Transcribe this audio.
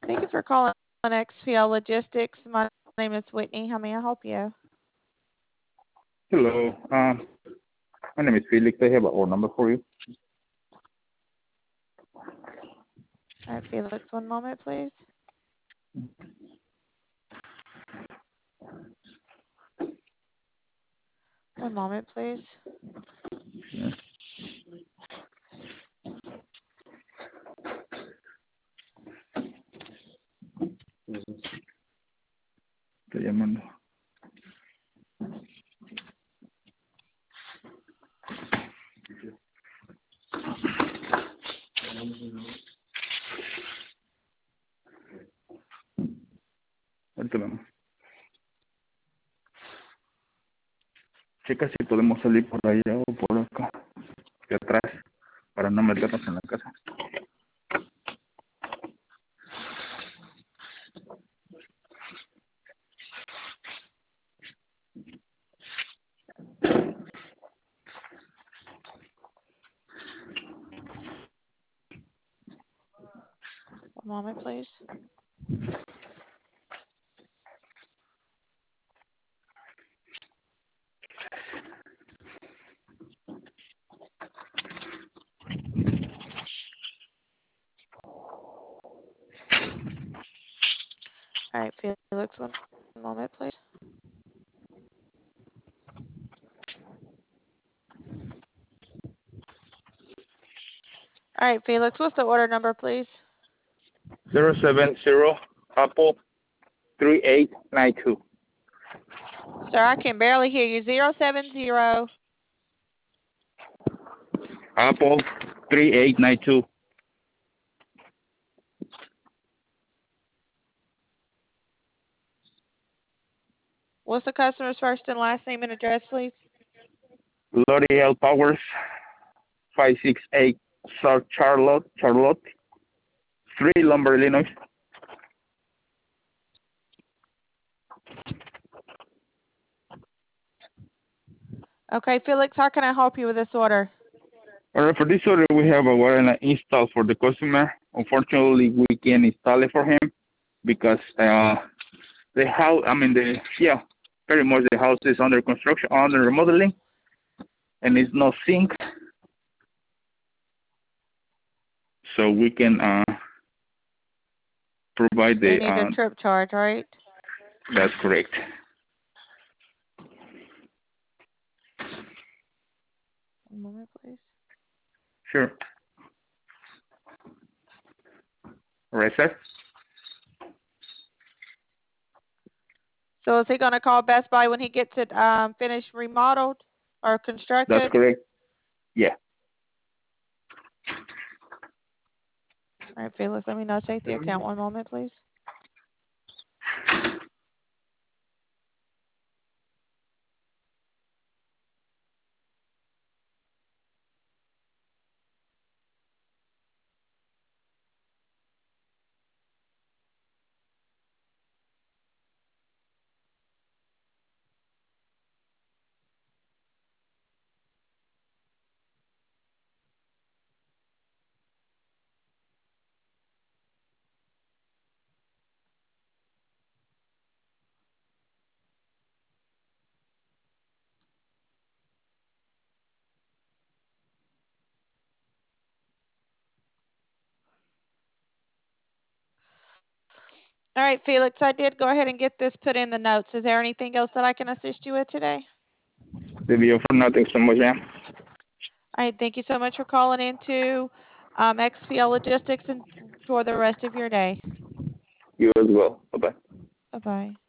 Thank you for calling XPL Logistics. My name is Whitney. How may I help you? Hello. My name is Felix. I have an order number for you. All right, Felix, one moment, please. One moment, please. Yeah. Estoy llamando. Ahorita vamos. Checa si podemos salir por allá o por acá, de atrás, para no meternos en la casa. One moment, please. All right, Felix, one moment, please. All right, Felix, what's the order number, please? 070 Apple 3892. Sir, I can barely hear you. 070. Apple 3892. What's the customer's first and last name and address, please? L'Oreal Powers 568 South Charlotte 3 Lumber, Illinois. Okay, Felix, how can I help you with this order? Alright, for this order we have a wire install for the customer. Unfortunately, we can't install it for him because the house, pretty much the house is under construction, under remodeling, and it's no sink. So we can provide You the. need a trip charge, right? That's correct. One moment, please. Sure. All right, sir. So is he going to call Best Buy when he gets it finished, remodeled, or constructed? That's correct. Yeah. All right, Felix, let me notate the account. One moment, please. All right, Felix, I did go ahead and get this put in the notes. Is there anything else that I can assist you with today? The video for nothing so much, yeah. All right, thank you so much for calling into XPL Logistics, and enjoy the rest of your day. You as well. Bye-bye. Bye-bye.